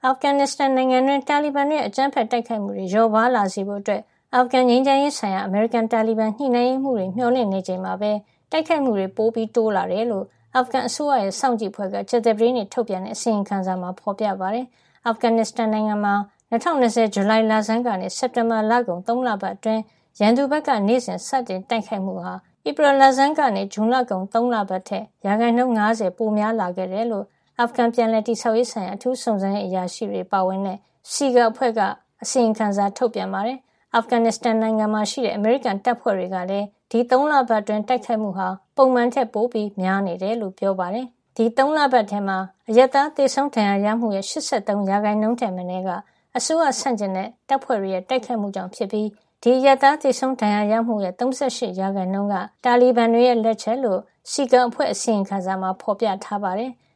အာဖဂန်နစ္စတန်နိုင်ငံတွင်းတာလီဘန်တွေရဲ့အကြမ်းဖက်တိုက်ခိုက်မှုတွေလျော့ပါးလာစေဖို့အာဖဂန်ငြိမ်းချမ်းရေးဆိုင်ရာအမေရိကန်တာလီဘန်ညှိနှိုင်းရေးမှူးတွေမျှော်လင့်နေချိန်မှာပဲတိုက်ခိုက်မှုတွေပိုတိုးလာတယ်လို့အာဖဂန်အစိုးရရဲ့စောင့်ကြည့်အဖွဲ့ကကြာသပတေးနေ့ထုတ်ပြန်တဲ့အစီရင်ခံစာမှာဖော်ပြပါတယ်။အာဖဂန်နစ္စတန်နိုင်ငံမှာ2020ဇူလိုင်လဆန်းကနေစက်တင်ဘာလကုန်3လပတ်အတွင်းရန်သူဘက်ကနေ့စဉ်စတင်တိုက်ခိုက်မှုဟာဧပြီလဆန်းကနေဇွန်လကုန်3လပတ်ထက်ရာခိုင်နှုန်း90ပိုများလာခဲ့တယ်လို့အာဖဂန်ပြန်လည်တည်ဆောက်ရေးဆိုင်ရာအထူးစုံစမ်းရေးအရာရှိတွေပါဝင်တဲ့ SIGA အဖွဲ့ကအစီရင်ခံစာထုတ်ပြန်ပါတယ်။အာဖဂန်နစ္စတန်နိုင်ငံမှာရှိတဲ့အမေရိကန်တပ်ဖွဲ့တွေကလည်းဒီ3လပတ်အတွင်းတိုက်ခိုက်မှုဟာပုံမှန်ထက်ပိုများနေတယ်လို့ပြောပါတယ်။ဒီ3လပတ်ထဲမှာအရပ်သားသေဆုံးဒဏ်ရာရမှုရဲ့83ရာခိုင်နှုန်းထက်မနည်းကအစိုးရဆန့်ကျင်တဲ့တပ်ဖွဲ့တွေရဲ့တိုက်ခိုက်မှုကြောင့်ဖြစ်ပြီးဒီအရပ်သားသေဆုံးဒဏ်ရာရမှုရဲ့38ရာခိုင်နှုန်းကတာလီဘန်တွေရဲ့လက်ချက်လို့SIGA အဖွဲ့အစီရင်ခံစာမှာဖော်ပြထားပါတယ်